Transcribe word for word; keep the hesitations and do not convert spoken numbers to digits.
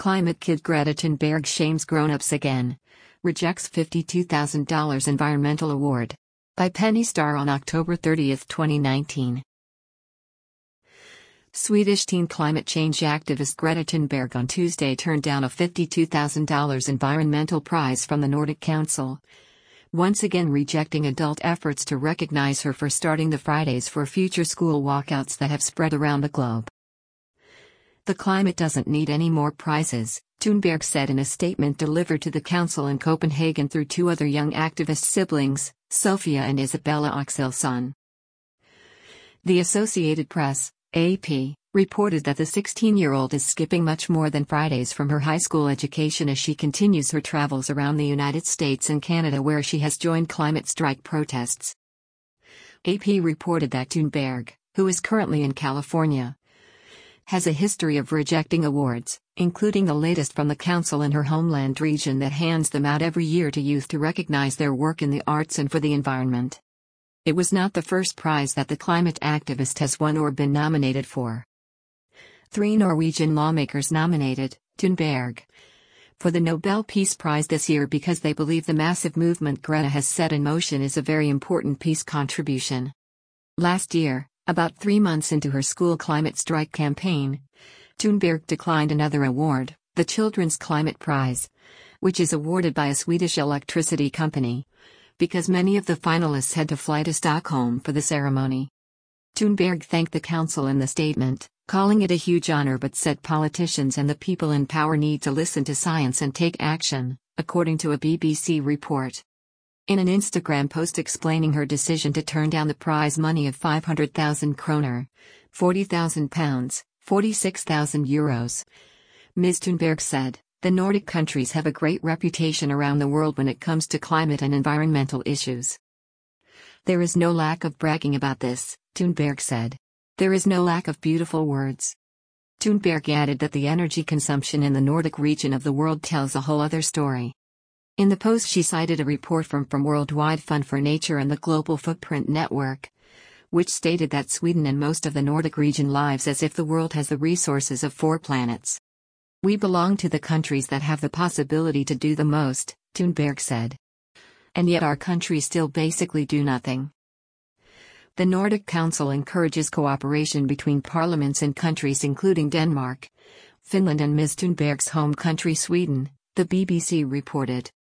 Climate kid Greta Thunberg shames grown-ups again. Rejects fifty-two thousand dollars environmental award. By Penny Starr on October thirtieth, twenty nineteen. Swedish teen climate change activist Greta Thunberg on Tuesday turned down a fifty-two thousand dollars environmental prize from the Nordic Council, once again rejecting adult efforts to recognize her for starting the Fridays for Future school walkouts that have spread around the globe. The climate doesn't need any more prizes, Thunberg said in a statement delivered to the council in Copenhagen through two other young activist siblings, Sofia and Isabella Axelsson. The Associated Press, A P, reported that the sixteen-year-old is skipping much more than Fridays from her high school education as she continues her travels around the United States and Canada, where she has joined climate strike protests. A P reported that Thunberg, who is currently in California, has a history of rejecting awards, including the latest from the council in her homeland region that hands them out every year to youth to recognize their work in the arts and for the environment. It was not the first prize that the climate activist has won or been nominated for. Three Norwegian lawmakers nominated Thunberg for the Nobel Peace Prize this year because they believe the massive movement Greta has set in motion is a very important peace contribution. Last year, about three months into her school climate strike campaign, Thunberg declined another award, the Children's Climate Prize, which is awarded by a Swedish electricity company, because many of the finalists had to fly to Stockholm for the ceremony. Thunberg thanked the council in the statement, calling it a huge honor, but said politicians and the people in power need to listen to science and take action, according to a B B C report. In an Instagram post explaining her decision to turn down the prize money of five hundred thousand kroner, forty thousand pounds, forty-six thousand euros, Miz Thunberg said, "The Nordic countries have a great reputation around the world when it comes to climate and environmental issues. There is no lack of bragging about this," Thunberg said. "There is no lack of beautiful words." Thunberg added that the energy consumption in the Nordic region of the world tells a whole other story. In the post she cited a report from from Worldwide Fund for Nature and the Global Footprint Network, which stated that Sweden and most of the Nordic region lives as if the world has the resources of four planets. "We belong to the countries that have the possibility to do the most," Thunberg said. "And yet our countries still basically do nothing." The Nordic Council encourages cooperation between parliaments in countries including Denmark, Finland and Miz Thunberg's home country Sweden, the B B C reported.